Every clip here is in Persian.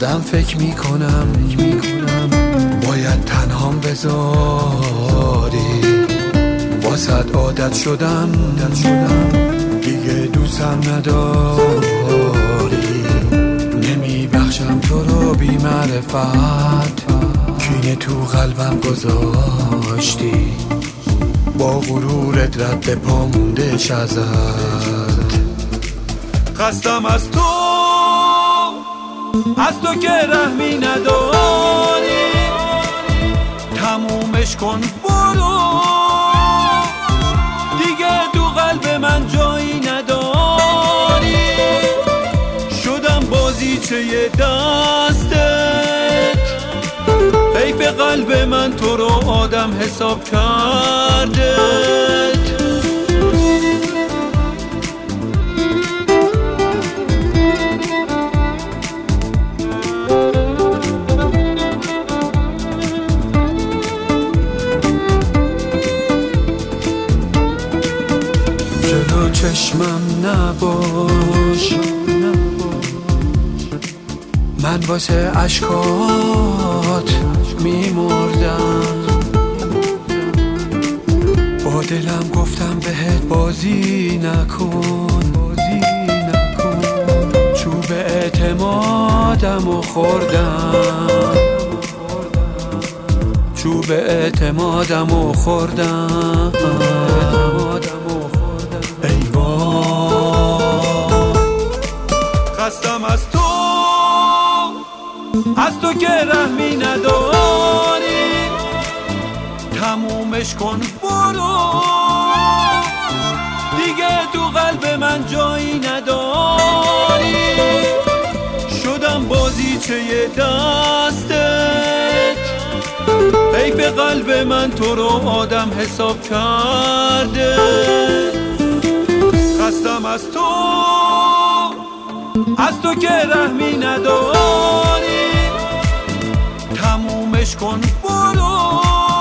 خودم فکر میکنم باید تنهام بذاری، واسد عادت شدم دیگه دوستم نداری. نمیبخشم تو رو بی معرفت، کینه تو قلبم گذاشتی، با غرورت رد پا موندهش ازت. خستم از تو که رحمی نداری، تمومش کن برو، دیگه تو قلب من جایی نداری. شدم بازیچه دستت، حیف قلب من تو رو آدم حساب کرده. جلو چشمم نباش، من واسه عشقات میمردم. با دلم گفتم بهت بازی نکن، چوب اعتمادم و خوردم، چوب اعتمادم و خوردم. ای وای خستم از تو که رحمی نداری، تمومش کن برو، دیگه تو قلب من جایی نداری. شدم بازیچه دستت، حیف قلب من تو رو آدم حساب کرده. خستم از تو که رحمی نداری، تمومش کن برو،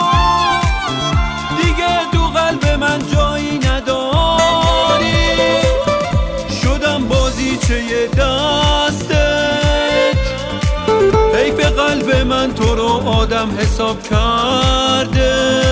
دیگه تو قلب من جایی نداری. شدم بازیچه دستت، حیف قلب من تو رو آدم حساب کرده.